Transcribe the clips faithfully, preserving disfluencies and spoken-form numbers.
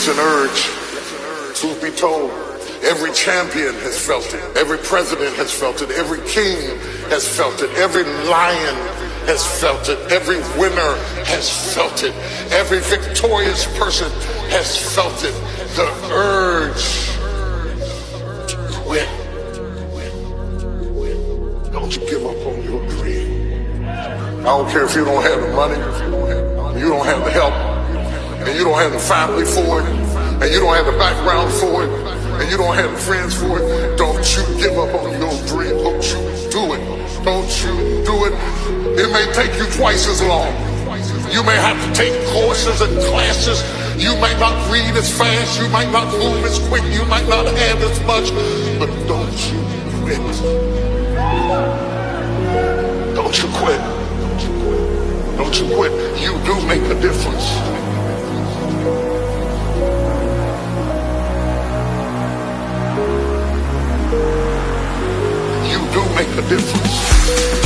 It's an urge. Truth be told, every champion has felt it. Every president has felt it. Every king has felt it. Every lion has felt it. Every winner has felt it. Every victorious person has felt it. The urge to quit. Don't you give up on your dream. I don't care if you don't have the money, you don't have the help, and you don't have the family for it, and you don't have the background for it, and you don't have the friends for it. Don't you give up on your dream. Don't you do it. Don't you do it. It may take you twice as long. You may have to take courses and classes. You might not read as fast. You might not move as quick. You might not have as much. But don't you quit. Don't you quit. Don't you quit. You do make a difference. You do make a difference.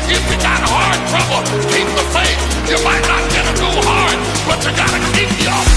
You might not get it too hard, but you gotta keep your